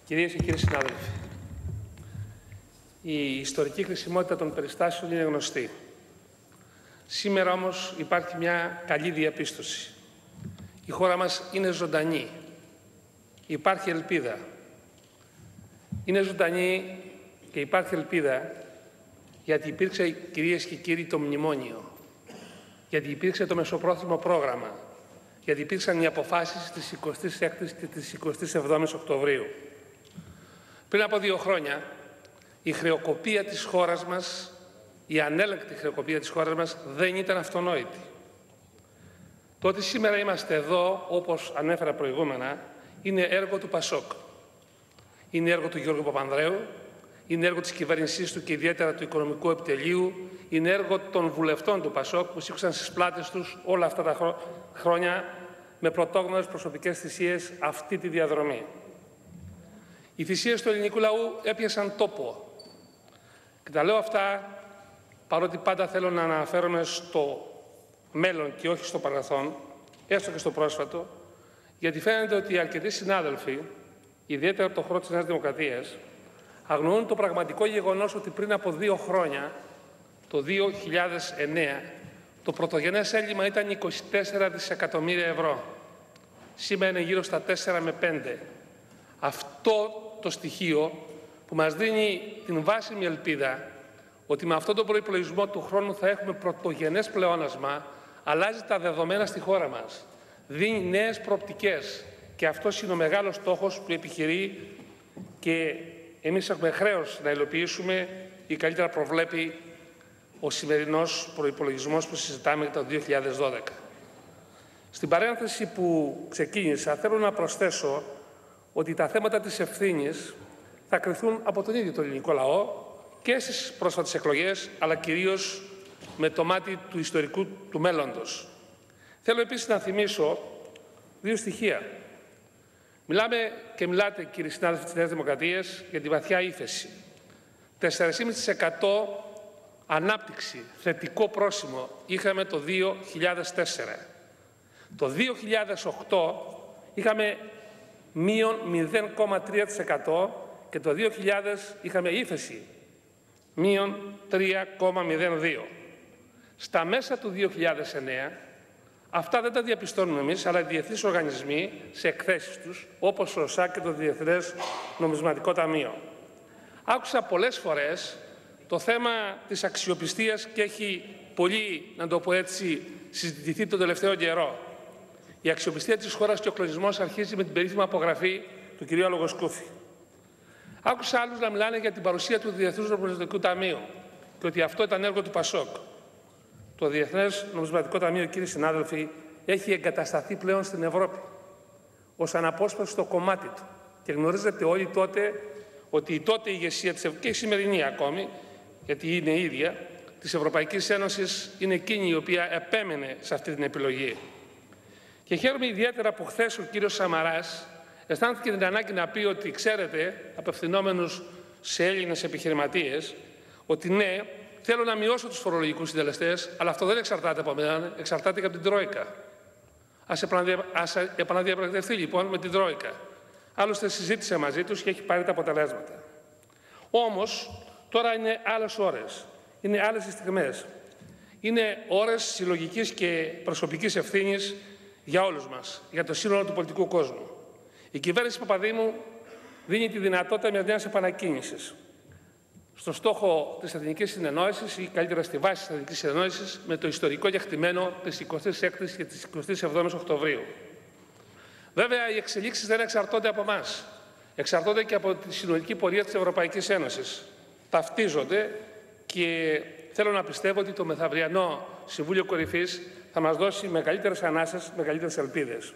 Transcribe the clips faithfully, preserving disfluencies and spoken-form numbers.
Κυρίες και κύριοι συνάδελφοι, η ιστορική χρησιμότητα των περιστάσεων είναι γνωστή. Σήμερα όμως υπάρχει μια καλή διαπίστωση. Η χώρα μας είναι ζωντανή. Υπάρχει ελπίδα. Είναι ζωντανή και υπάρχει ελπίδα γιατί υπήρξε, κυρίες και κύριοι, το μνημόνιο. Γιατί υπήρξε το μεσοπρόθεσμο πρόγραμμα. Γιατί υπήρξαν οι αποφάσεις της εικοστής έκτης και της εικοστής εβδόμης Οκτωβρίου. Πριν από δύο χρόνια, η χρεοκοπία της χώρας μας, η ανέλεγκτη χρεοκοπία της χώρας μας δεν ήταν αυτονόητη. Το ότι σήμερα είμαστε εδώ, όπως ανέφερα προηγούμενα, είναι έργο του Πασόκ. Είναι έργο του Γιώργου Παπανδρέου, είναι έργο της κυβέρνησής του και ιδιαίτερα του Οικονομικού Επιτελείου, είναι έργο των βουλευτών του Πασόκ που σήκωσαν στις πλάτες τους όλα αυτά τα χρόνια με πρωτόγνωρες προσωπικές θυσίες αυτή τη διαδρομή. Οι θυσίες του ελληνικού λαού έπιασαν τόπο. Και τα λέω αυτά παρότι πάντα θέλω να αναφέρομαι στο μέλλον και όχι στο παρελθόν, έστω και στο πρόσφατο, γιατί φαίνεται ότι αρκετοί συνάδελφοι, ιδιαίτερα από το χώρο της Νέας Δημοκρατίας, αγνοούν το πραγματικό γεγονός ότι πριν από δύο χρόνια, το δύο χιλιάδες εννέα, το πρωτογενές έλλειμμα ήταν είκοσι τέσσερα δισεκατομμύρια ευρώ. Σήμερα είναι γύρω στα τέσσερα με πέντε. Αυτό το στοιχείο που μας δίνει την βάσιμη ελπίδα ότι με αυτόν τον προϋπολογισμό του χρόνου θα έχουμε πρωτογενές πλεόνασμα, αλλάζει τα δεδομένα στη χώρα μας. Δίνει νέες προοπτικές και αυτός είναι ο μεγάλος στόχος που επιχειρεί και εμείς έχουμε χρέος να υλοποιήσουμε ή καλύτερα προβλέπει ο σημερινός προϋπολογισμός που συζητάμε για το δύο χιλιάδες δώδεκα. Στην παρένθεση που ξεκίνησα θέλω να προσθέσω ότι τα θέματα της ευθύνης θα κριθούν από τον ίδιο τον ελληνικό λαό και στις πρόσφατες εκλογές, αλλά κυρίως με το μάτι του ιστορικού του μέλλοντος. Θέλω επίσης να θυμίσω δύο στοιχεία. Μιλάμε και μιλάτε, κύριοι συνάδελφοι της Νέας Δημοκρατίας, για τη βαθιά ύφεση. τέσσερα κόμμα πέντε τοις εκατό ανάπτυξη, θετικό πρόσημο, είχαμε το δύο χιλιάδες τέσσερα. Το δύο χιλιάδες οκτώ είχαμε μείον μηδέν κόμμα τρία τοις εκατό και το δύο χιλιάδες είχαμε ύφεση, μείον τρία κόμμα μηδέν δύο. Στα μέσα του δύο χιλιάδες εννέα, αυτά δεν τα διαπιστώνουμε εμείς, αλλά οι διεθνείς οργανισμοί σε εκθέσεις τους, όπως ο ΟΣΑ και το Διεθνές Νομισματικό Ταμείο. Άκουσα πολλές φορές το θέμα της αξιοπιστίας και έχει πολύ, να το πω έτσι, συζητηθεί τον τελευταίο καιρό. Η αξιοπιστία της χώρας και ο κλονισμός αρχίζει με την περίφημη απογραφή του κ. Λογοσκούφη. Άκουσα άλλους να μιλάνε για την παρουσία του Διεθνούς Νομισματικού Ταμείου και ότι αυτό ήταν έργο του Πασόκ. Το Διεθνές Νομισματικό Ταμείο, κύριοι συνάδελφοι, έχει εγκατασταθεί πλέον στην Ευρώπη ως αναπόσπαστο κομμάτι του. Και γνωρίζετε όλοι τότε ότι η τότε ηγεσία της Ευρωπαϊκής, και η σημερινή ακόμη, γιατί είναι ίδια, της Ευρωπαϊκής Ένωσης είναι εκείνη η οποία επέμενε σε αυτή την επιλογή. Και χαίρομαι ιδιαίτερα που χθες ο κύριος Σαμαράς αισθάνθηκε την ανάγκη να πει ότι, ξέρετε, απευθυνόμενους σε Έλληνες επιχειρηματίες, ότι ναι, θέλω να μειώσω τους φορολογικούς συντελεστές, αλλά αυτό δεν εξαρτάται από μένα, εξαρτάται και από την Τρόικα. Ας, επαναδια... Ας επαναδιαπραγματευτεί λοιπόν με την Τρόικα. Άλλωστε συζήτησε μαζί τους και έχει πάρει τα αποτελέσματα. Όμως, τώρα είναι άλλες ώρες, είναι άλλες στιγμές. Είναι ώρες συλλογικής και προσωπικής ευθύνης για όλους μας, για το σύνολο του πολιτικού κόσμου. Η κυβέρνηση Παπαδήμου δίνει τη δυνατότητα μιας νέας επανακίνησης στο στόχο της εθνικής συνεννόησης ή καλύτερα στη βάση της εθνικής συνεννόησης με το ιστορικό κεκτημένο της εικοστής έκτης και της εικοστής εβδόμης Οκτωβρίου. Βέβαια, οι εξελίξεις δεν εξαρτώνται από εμάς. Εξαρτώνται και από τη συνολική πορεία της Ευρωπαϊκής Ένωσης. Ταυτίζονται και θέλω να πιστεύω ότι το μεθαυριανό Συμβούλιο Κορυφής θα μας δώσει μεγαλύτερες ανάσες, μεγαλύτερες ελπίδες.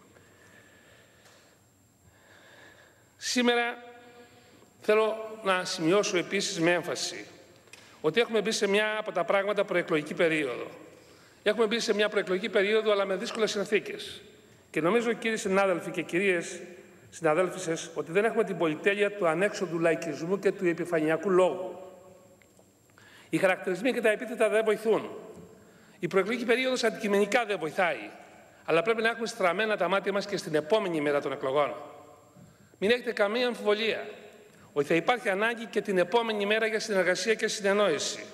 Σήμερα θέλω να σημειώσω επίσης με έμφαση ότι έχουμε μπει σε μια από τα πράγματα προεκλογική περίοδο. Έχουμε μπει σε μια προεκλογική περίοδο, αλλά με δύσκολες συνθήκες. Και νομίζω, κύριοι συνάδελφοι και κυρίες συναδέλφισες, ότι δεν έχουμε την πολυτέλεια του ανέξοδου λαϊκισμού και του επιφανειακού λόγου. Οι χαρακτηρισμοί και τα επίθετα δεν βοηθούν. Η προεκλογική περίοδος αντικειμενικά δεν βοηθάει. Αλλά πρέπει να έχουμε στραμμένα τα μάτια μας και στην επόμενη μέρα των εκλογών. Μην έχετε καμία αμφιβολία ότι θα υπάρχει ανάγκη και την επόμενη μέρα για συνεργασία και συνεννόηση.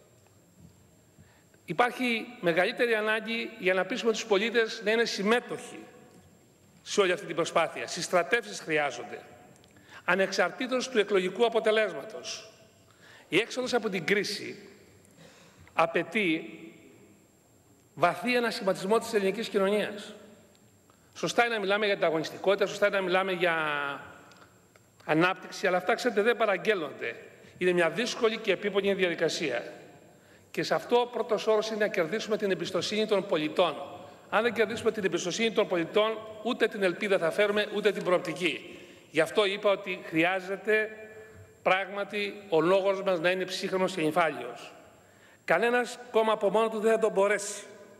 Υπάρχει μεγαλύτερη ανάγκη για να πείσουμε τους πολίτες να είναι συμμέτοχοι σε όλη αυτή την προσπάθεια. Συστρατεύσεις χρειάζονται, ανεξαρτήτως του εκλογικού αποτελέσματος. Η έξοδος από την κρίση απαιτεί βαθύ ανασχηματισμό της ελληνικής κοινωνίας. Σωστά είναι να μιλάμε για την αγωνιστικότητα, σωστά είναι να μιλάμε για ανάπτυξη, αλλά αυτά, ξέρετε, δεν παραγγέλλονται. Είναι μια δύσκολη και επίπονη διαδικασία. Και σε αυτό ο πρώτος όρος είναι να κερδίσουμε την εμπιστοσύνη των πολιτών. Αν δεν κερδίσουμε την εμπιστοσύνη των πολιτών, ούτε την ελπίδα θα φέρουμε, ούτε την προοπτική. Γι' αυτό είπα ότι χρειάζεται πράγματι ο λόγος μας να είναι ψύχρεμος και νυφάλιος. Κανένας κόμμα από μόνο του δεν θα τον μπορέσει.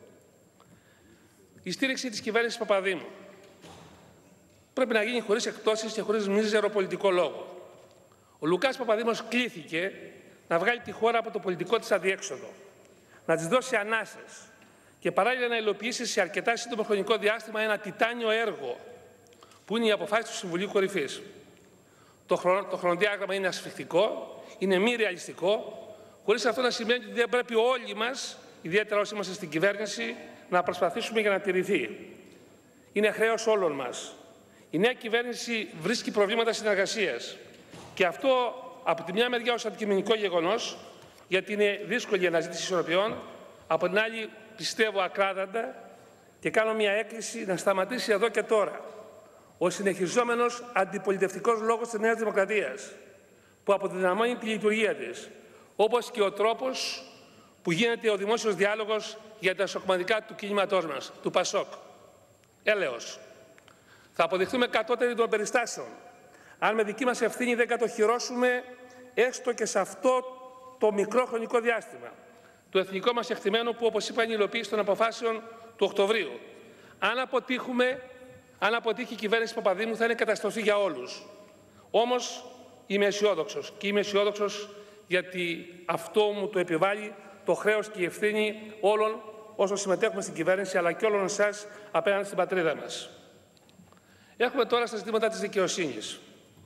Η στήριξη της κυβέρνησης Παπαδήμου πρέπει να γίνει χωρίς εκπτώσεις και χωρίς μίζερο πολιτικό λόγο. Ο Λουκάς Παπαδήμος κλήθηκε να βγάλει τη χώρα από το πολιτικό της αδιέξοδο, να της δώσει ανάσες και παράλληλα να υλοποιήσει σε αρκετά σύντομο χρονικό διάστημα ένα τιτάνιο έργο που είναι η αποφάση του Συμβουλίου Κορυφής. Το, χρονο, το χρονοδιάγραμμα είναι ασφιχτικό, είναι μη ρεαλιστικό, χωρίς αυτό να σημαίνει ότι δεν πρέπει όλοι μας, ιδιαίτερα όσοι είμαστε στην κυβέρνηση, να προσπαθήσουμε για να τηρηθεί. Είναι χρέος όλων μας. Η νέα κυβέρνηση βρίσκει προβλήματα συνεργασίας και αυτό από τη μια μεριά ως αντικειμενικό γεγονός, γιατί είναι δύσκολη η αναζήτηση ισορροπιών, από την άλλη πιστεύω ακράδαντα και κάνω μια έκκληση να σταματήσει εδώ και τώρα ο συνεχιζόμενος αντιπολιτευτικός λόγος της Νέας Δημοκρατίας, που αποδυναμώνει τη λειτουργία της, όπως και ο τρόπος που γίνεται ο δημόσιος διάλογος για τα σοκματικά του κινήματός μας, του ΠΑΣΟΚ. Έλεος. Θα αποδειχθούμε κατώτεροι των περιστάσεων, αν με δική μας ευθύνη δεν κατοχυρώσουμε έστω και σε αυτό το μικρό χρονικό διάστημα το εθνικό μας εκτιμένο που, όπως είπα, είναι η υλοποίηση των αποφάσεων του Οκτωβρίου. Αν αποτύχουμε, αν αποτύχει η κυβέρνηση Παπαδήμου, θα είναι καταστροφή για όλους. Όμως είμαι αισιόδοξος και είμαι αισιόδοξος γιατί αυτό μου το επιβάλλει το χρέος και η ευθύνη όλων όσων συμμετέχουμε στην κυβέρνηση, αλλά και όλων εσάς απέναντι στην πατρίδα μας. Έχουμε τώρα στα ζητήματα της δικαιοσύνης.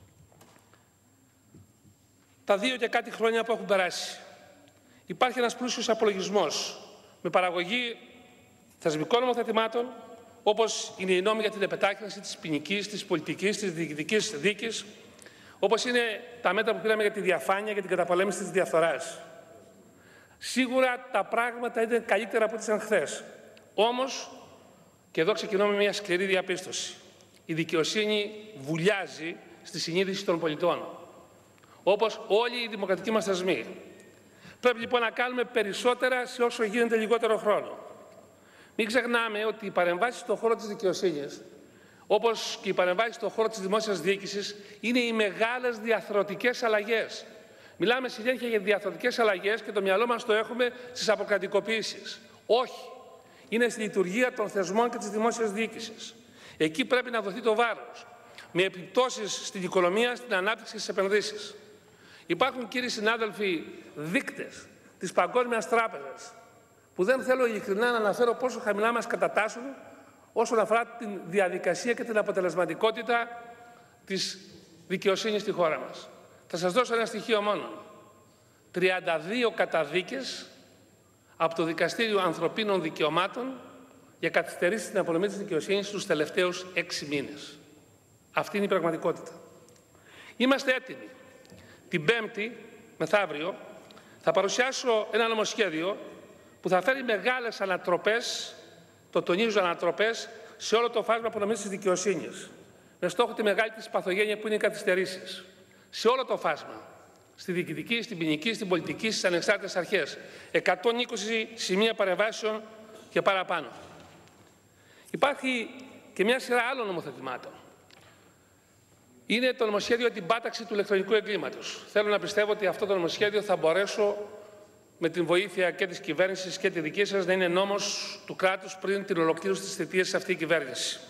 Τα δύο και κάτι χρόνια που έχουν περάσει, υπάρχει ένας πλούσιος απολογισμός με παραγωγή θεσμικών νομοθετημάτων, όπως είναι οι νόμοι για την επετάχυνση της ποινικής, της πολιτικής, της διοικητικής δίκης, όπως είναι τα μέτρα που πήραμε για τη διαφάνεια και την καταπολέμηση της διαφθοράς. Σίγουρα τα πράγματα ήταν καλύτερα από ό,τι ήταν χθες. Όμως, και εδώ ξεκινώ με μια σκληρή διαπίστωση, η δικαιοσύνη βουλιάζει στη συνείδηση των πολιτών, όπως όλοι οι δημοκρατικοί μας θεσμοί. Πρέπει λοιπόν να κάνουμε περισσότερα σε όσο γίνεται λιγότερο χρόνο. Μην ξεχνάμε ότι οι παρεμβάσεις στον χώρο της δικαιοσύνης, όπως και οι παρεμβάσεις στον χώρο της δημόσιας διοίκησης, είναι οι μεγάλες διαρθρωτικές αλλαγές. Μιλάμε συνέχεια για διαρθρωτικές αλλαγές και το μυαλό μας το έχουμε στις αποκρατικοποίησεις. Όχι. Είναι στη λειτουργία των θεσμών και της δημόσιας διοίκησης. Εκεί πρέπει να δοθεί το βάρος, με επιπτώσεις στην οικονομία, στην ανάπτυξη και στις επενδύσεις. Υπάρχουν, κύριοι συνάδελφοι, δείκτες της Παγκόσμιας Τράπεζας, που δεν θέλω ειλικρινά να αναφέρω πόσο χαμηλά μας κατατάσσουν όσον αφορά τη διαδικασία και την αποτελεσματικότητα της δικαιοσύνης στη χώρα μας. Θα σας δώσω ένα στοιχείο μόνο. τριάντα δύο καταδίκες από το Δικαστήριο Ανθρωπίνων Δικαιωμάτων για καθυστερήσεις στην απονομή της δικαιοσύνης στους τελευταίους έξι μήνες. Αυτή είναι η πραγματικότητα. Είμαστε έτοιμοι. Την Πέμπτη, μεθαύριο, θα παρουσιάσω ένα νομοσχέδιο που θα φέρει μεγάλες ανατροπές, το τονίζω ανατροπές, σε όλο το φάσμα απονομής της δικαιοσύνης. Με στόχο τη μεγάλη της παθογένεια που είναι οι καθυστερήσεις. Σε όλο το φάσμα. Στη διοικητική, στην ποινική, στην πολιτική, στις ανεξάρτητες αρχές. εκατόν είκοσι σημεία παρεμβάσεων και παραπάνω. Υπάρχει και μια σειρά άλλων νομοθετημάτων. Είναι το νομοσχέδιο για την πάταξη του ηλεκτρονικού εγκλήματος. Θέλω να πιστεύω ότι αυτό το νομοσχέδιο θα μπορέσω με την βοήθεια και της κυβέρνησης και τη δική σας να είναι νόμος του κράτους πριν την ολοκλήρωση της θητείας σε αυτή η κυβέρνηση.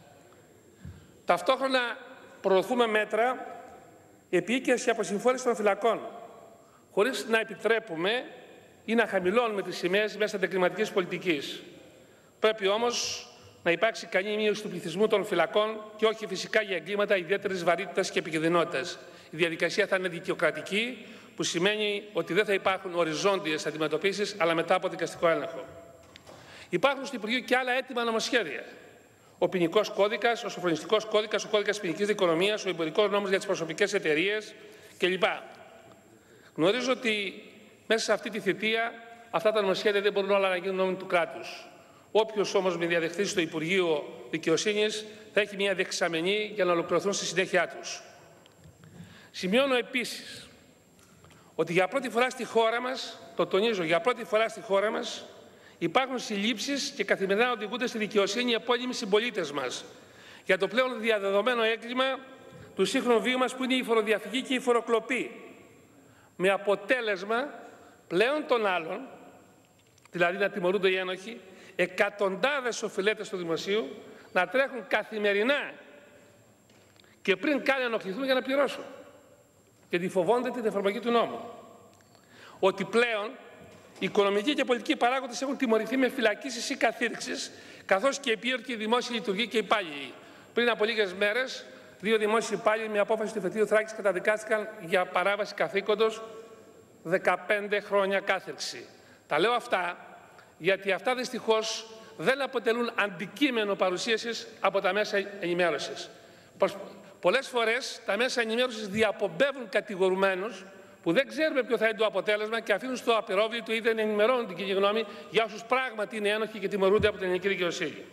Ταυτόχρονα προωθούμε μέτρα επίοικιας και αποσυμφόρησης των φυλακών, χωρίς να επιτρέπουμε ή να χαμηλώνουμε τις σημαίες μέσα της εγκληματικής πολιτικής. Πρέπει όμως να υπάρξει κανεί μείωση του πληθυσμού των φυλακών και όχι φυσικά για εγκλήματα ιδιαίτερης βαρύτητας και επικινδυνότητας. Η διαδικασία θα είναι δικαιοκρατική, που σημαίνει ότι δεν θα υπάρχουν οριζόντιες αντιμετωπίσεις, αλλά μετά από δικαστικό έλεγχο. Υπάρχουν στο Υπουργείο και άλλα έτοιμα νομοσχέδια. Ο ποινικός κώδικας, ο σοφρονιστικός κώδικας, ο κώδικας ποινικής δικονομίας, ο εμπορικός νόμος για τις προσωπικές εταιρείες κλπ. Γνωρίζω ότι μέσα σε αυτή τη θητεία αυτά τα νομοσχέδια δεν μπορούν όλα να γίνουν νόμοι του κράτους. Όποιος όμως με διαδεχθεί στο Υπουργείο Δικαιοσύνης θα έχει μια δεξαμενή για να ολοκληρωθούν στη συνέχεια τους. Σημειώνω επίσης ότι για πρώτη φορά στη χώρα μας, το τονίζω, για πρώτη φορά στη χώρα μας, υπάρχουν συλλήψεις και καθημερινά οδηγούνται στη δικαιοσύνη οι επώνυμοι συμπολίτες μας για το πλέον διαδεδομένο έγκλημα του σύγχρονου βίου μας, που είναι η φοροδιαφυγή και η φοροκλοπή. Με αποτέλεσμα πλέον των άλλων, δηλαδή να τιμωρούνται οι ένοχοι, εκατοντάδες οφειλέτες του δημοσίου να τρέχουν καθημερινά και πριν καν ενοχληθούν για να πληρώσουν. Γιατί φοβόνται την εφαρμογή του νόμου. Ότι πλέον οι οικονομικοί και πολιτικοί παράγοντες έχουν τιμωρηθεί με φυλακίσεις ή καθήρξεις, καθώς και επίορκοι δημόσιοι λειτουργοί και υπάλληλοι. Πριν από λίγες μέρες, δύο δημόσιοι υπάλληλοι με απόφαση του εφετείου Θράκης καταδικάστηκαν για παράβαση καθήκοντος δεκαπέντε χρόνια κάθυρξη. Τα λέω αυτά γιατί αυτά δυστυχώς δεν αποτελούν αντικείμενο παρουσίασης από τα μέσα ενημέρωσης. Πολλές φορές τα μέσα ενημέρωσης διαπομπεύουν κατηγορουμένους που δεν ξέρουμε ποιο θα είναι το αποτέλεσμα και αφήνουν στο απειρόβλητο ή δεν ενημερώνουν την κοινή γνώμη για όσους πράγματι είναι ένοχοι και τιμωρούνται από την ελληνική δικαιοσύνη.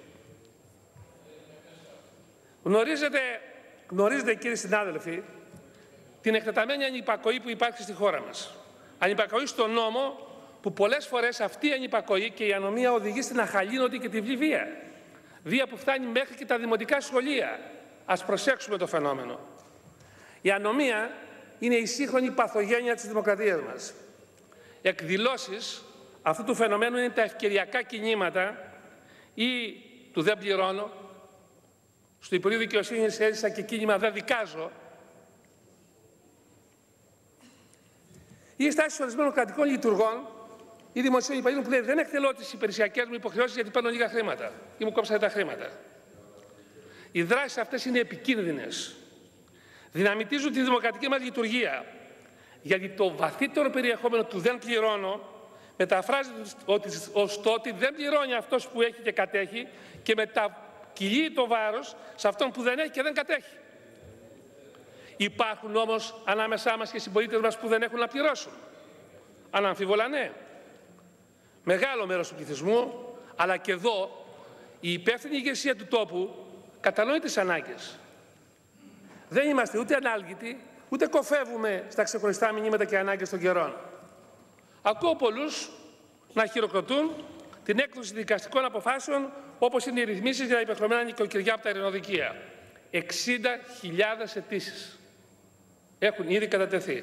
Γνωρίζετε, γνωρίζετε κύριοι συνάδελφοι, την εκτεταμένη ανυπακοή που υπάρχει στη χώρα μας. Ανυπακοή στον νόμο, που πολλές φορές αυτή η ανυπακοή και η ανομία οδηγεί στην αχαλήνωτη και τη βία. Βία που φτάνει μέχρι και τα δημοτικά σχολεία. Ας προσέξουμε το φαινόμενο. Η ανομία είναι η σύγχρονη παθογένεια της δημοκρατίας μας. Εκδηλώσεις αυτού του φαινομένου είναι τα ευκαιριακά κινήματα ή του «δεν πληρώνω». Στο Υπουργείο Δικαιοσύνης έζησα και κίνημα «δεν δικάζω». Ή στάσεις ορισμένων κρατικών λειτουργών ή δημοσίων υπαλλήλων που λέει «δεν εκτελώ τις υπηρεσιακές μου υποχρεώσεις γιατί παίρνω λίγα χρήματα» ή «μου κόψατε τα χρήματα». Οι δράσεις αυτές είναι επικίνδυνες. Δυναμητίζουν τη δημοκρατική μας λειτουργία. Γιατί το βαθύτερο περιεχόμενο του «δεν πληρώνω» μεταφράζεται ότι ως το ότι δεν πληρώνει αυτός που έχει και κατέχει και μετακυλεί το βάρος σε αυτόν που δεν έχει και δεν κατέχει. Υπάρχουν όμως ανάμεσά μας και συμπολίτες μας που δεν έχουν να πληρώσουν. Αναμφίβολα ναι. Μεγάλο μέρος του πληθυσμού, αλλά και εδώ η υπεύθυνη ηγεσία του τόπου κατανοεί τις ανάγκες. Δεν είμαστε ούτε ανάλγητοι, ούτε κοφεύουμε στα ξεχωριστά μηνύματα και ανάγκες των καιρών. Ακούω πολλούς να χειροκροτούν την έκδοση δικαστικών αποφάσεων, όπως είναι οι ρυθμίσεις για τα υπερχρεωμένα νοικοκυριά από τα ειρηνοδικεία. εξήντα χιλιάδες αιτήσεις έχουν ήδη κατατεθεί.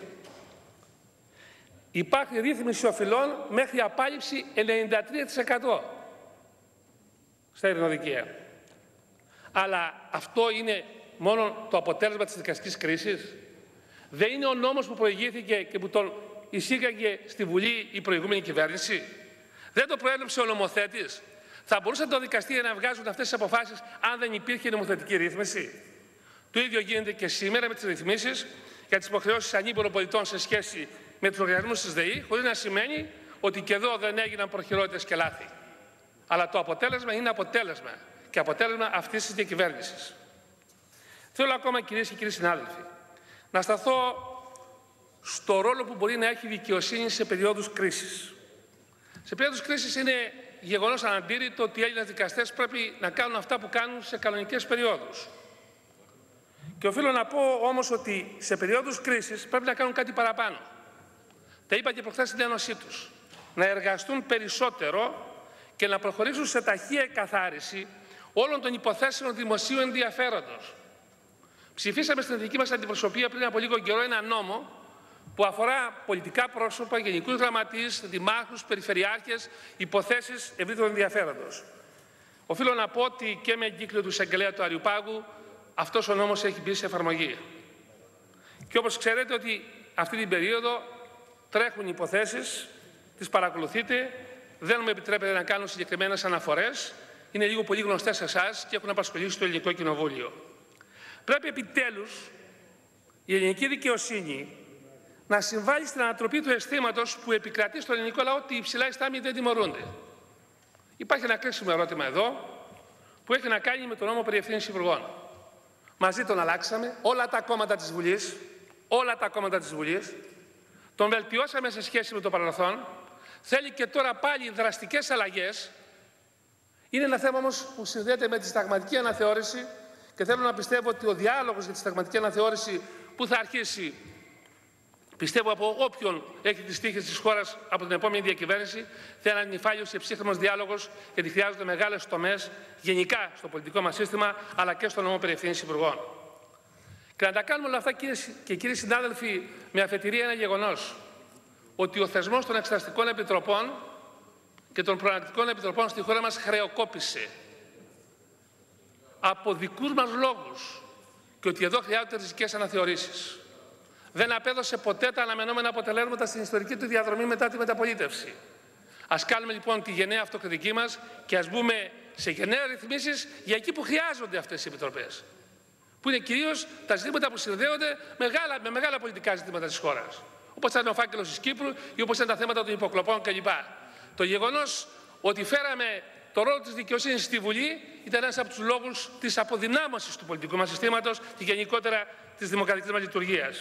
Υπάρχει ρύθμιση οφειλών μέχρι απάλληψη ενενήντα τρία τοις εκατό στα ειρηνοδικεία. Αλλά αυτό είναι μόνο το αποτέλεσμα της δικαστικής κρίσης. Δεν είναι ο νόμος που προηγήθηκε και που τον εισήγαγε στη Βουλή η προηγούμενη κυβέρνηση. Δεν το προέβλεψε ο νομοθέτης. Θα μπορούσαν τα δικαστήρια να βγάζουν αυτές τις αποφάσεις αν δεν υπήρχε νομοθετική ρύθμιση. Το ίδιο γίνεται και σήμερα με τις ρυθμίσεις για τις υποχρεώσεις ανήμπορων πολιτών σε σχέση με τους οργανισμούς της ΔΕΗ, χωρίς να σημαίνει ότι και εδώ δεν έγιναν προχειρότητες και λάθη. Αλλά το αποτέλεσμα είναι αποτέλεσμα και αποτέλεσμα αυτής της διακυβέρνησης. Θέλω ακόμα, κυρίες και κύριοι συνάδελφοι, να σταθώ στο ρόλο που μπορεί να έχει η δικαιοσύνη σε περιόδους κρίσης. Σε περίοδους κρίσης είναι γεγονός αναντήρητο ότι οι Έλληνες δικαστές πρέπει να κάνουν αυτά που κάνουν σε κανονικές περιόδους. Και οφείλω να πω όμως ότι σε περίοδους κρίσης πρέπει να κάνουν κάτι παραπάνω. Τα είπα και προχθές στην ένωσή τους. Να εργαστούν περισσότερο και να προχωρήσουν σε ταχεία εκαθάριση όλων των υποθέσεων δημοσίου ενδιαφέροντος. Ψηφίσαμε στην δική μας αντιπροσωπεία πριν από λίγο καιρό ένα νόμο που αφορά πολιτικά πρόσωπα, γενικούς γραμματείς, δημάρχους, περιφερειάρχες, υποθέσεις ευρύτερου ενδιαφέροντος. Οφείλω να πω ότι και με εγκύκλιο του εισαγγελέα του Αριουπάγου αυτός ο νόμος έχει μπει σε εφαρμογή. Και όπως ξέρετε ότι αυτή την περίοδο τρέχουν υποθέσεις, τις παρακολουθείτε, δεν μου επιτρέπεται να κάνω συγκεκριμένες αναφορές είναι λίγο πολύ γνωστές σε εσάς και έχουν απασχολήσει το Ελληνικό Κοινοβούλιο. Πρέπει επιτέλους η ελληνική δικαιοσύνη να συμβάλλει στην ανατροπή του αισθήματος που επικρατεί στο ελληνικό λαό ότι οι υψηλά ιστάμοι δεν τιμωρούνται. Υπάρχει ένα κρίσιμο ερώτημα εδώ που έχει να κάνει με τον νόμο περί ευθύνης υπουργών. Μαζί τον αλλάξαμε, όλα τα κόμματα της Βουλής, όλα τα κόμματα της Βουλής, τον βελτιώσαμε σε σχέση με το παρελθόν, θέλει και τώρα πάλι δραστικές αλλαγές. Είναι ένα θέμα όμως που συνδέεται με τη συνταγματική αναθεώρηση και θέλω να πιστεύω ότι ο διάλογος για τη συνταγματική αναθεώρηση που θα αρχίσει, πιστεύω από όποιον έχει τις τύχες της χώρας από την επόμενη διακυβέρνηση, θα είναι νυφάλιος και ψύχρεμος διάλογος, γιατί χρειάζονται μεγάλες τομές γενικά στο πολιτικό μας σύστημα, αλλά και στο νόμο περί ευθύνης υπουργών. Και να τα κάνουμε όλα αυτά, κυρίες και κύριοι συνάδελφοι, με αφετηρία ένα γεγονός, ότι ο θεσμός των εξεταστικών επιτροπών και των προανακτικών επιτροπών στη χώρα μας χρεοκόπησε από δικούς μας λόγους και ότι εδώ χρειάζονται ριζικές αναθεωρήσεις. Δεν απέδωσε ποτέ τα αναμενόμενα αποτελέσματα στην ιστορική του διαδρομή μετά τη μεταπολίτευση. Ας κάνουμε λοιπόν τη γενναία αυτοκριτική μας και ας μπούμε σε γενναίες ρυθμίσεις για εκεί που χρειάζονται αυτές οι επιτροπές. Που είναι κυρίως τα ζητήματα που συνδέονται μεγάλα, με μεγάλα πολιτικά ζητήματα της χώρας. Όπως ήταν ο φάκελος της Κύπρου ή όπως ήταν τα θέματα των υποκλοπών κλπ. Το γεγονός ότι φέραμε το ρόλο της δικαιοσύνης στη Βουλή ήταν ένας από τους λόγους της αποδυνάμωσης του πολιτικού μας συστήματος και γενικότερα της δημοκρατικής μας λειτουργίας.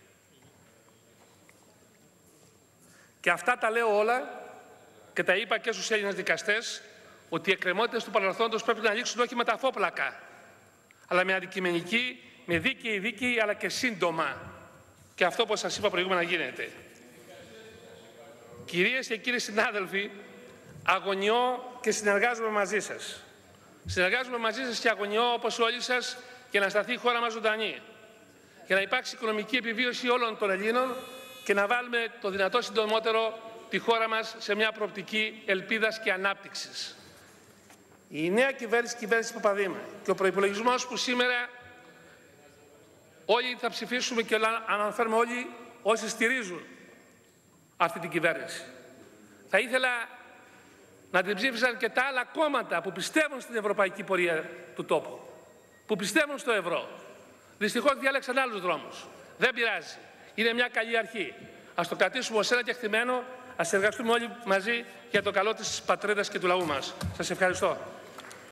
Και αυτά τα λέω όλα και τα είπα και στους Έλληνες δικαστές, ότι οι εκκρεμότητες του παρελθόντος πρέπει να λήξουν όχι με τα φόπλακα, αλλά με αντικειμενική, με δίκαιη δίκαιη, αλλά και σύντομα. Και αυτό, όπως σας είπα προηγούμενα, γίνεται. Κυρίες και κύριοι συνάδελφοι, αγωνιώ και συνεργάζομαι μαζί σας. Συνεργάζομαι μαζί σας και αγωνιώ, όπως όλοι σας, για να σταθεί η χώρα μας ζωντανή. Για να υπάρξει οικονομική επιβίωση όλων των Ελλήνων και να βάλουμε το δυνατό συντομότερο τη χώρα μας σε μια προοπτική ελπίδας και ανάπτυξης. Η νέα κυβέρνηση, κυβέρνηση Παπαδήμα και ο προϋπολογισμός που σήμερα όλοι θα ψηφίσουμε και αναφέρουμε όλοι όσοι στηρίζουν αυτή την κυβέρνηση. Θα ήθελα να την ψήφισαν και τα άλλα κόμματα που πιστεύουν στην ευρωπαϊκή πορεία του τόπου, που πιστεύουν στο ευρώ. Δυστυχώς διάλεξαν άλλους δρόμους. Δεν πειράζει. Είναι μια καλή αρχή. Ας το κρατήσουμε ως ένα κεκτημένο, ας εργαστούμε όλοι μαζί για το καλό της πατρίδας και του λαού μας. Σας ευχαριστώ.